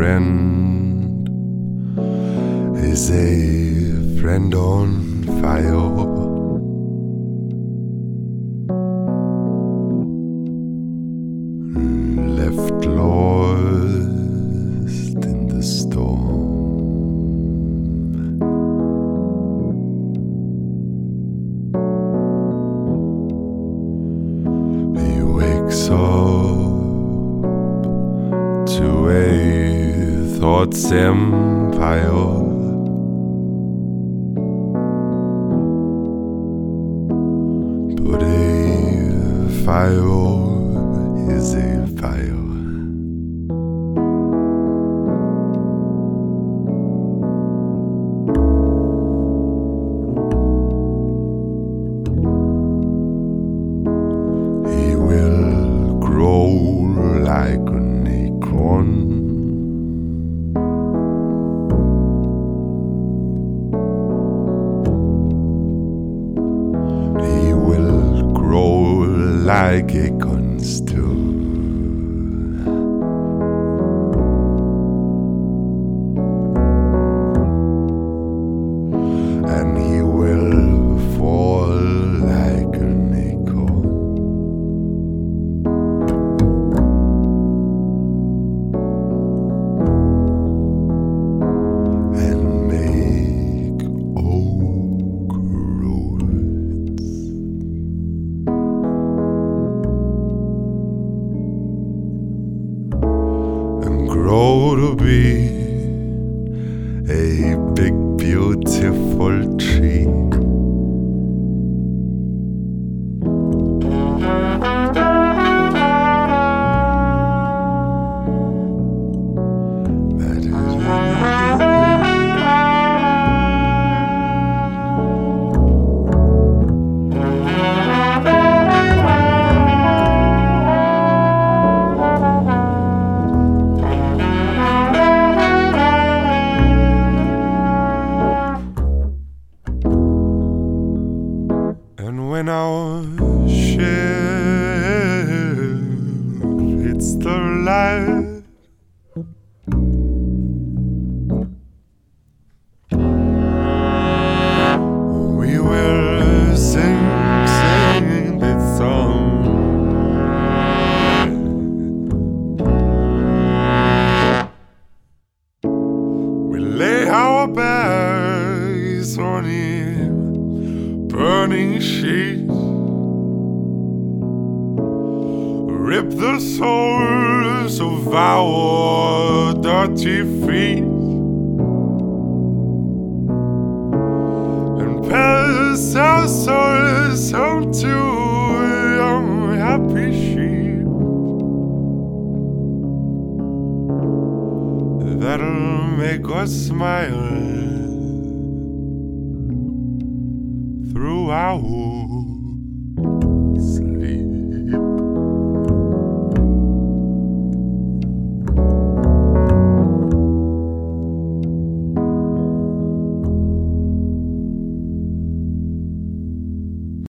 friend is a friend on fire. Left lost in the storm. He wakes up to a thoughts empire. But a fire is a fire. He will grow like an acorn. He will grow like acorns too. And he will fall like an acorn. And make oak roads. And grow to be a big beautiful tree. And when our ship hits the light, we will sing this song. We lay our bags on him, burning sheets, rip the soles of our dirty feet, and pass our souls home to young happy sheep. That'll make us smile through our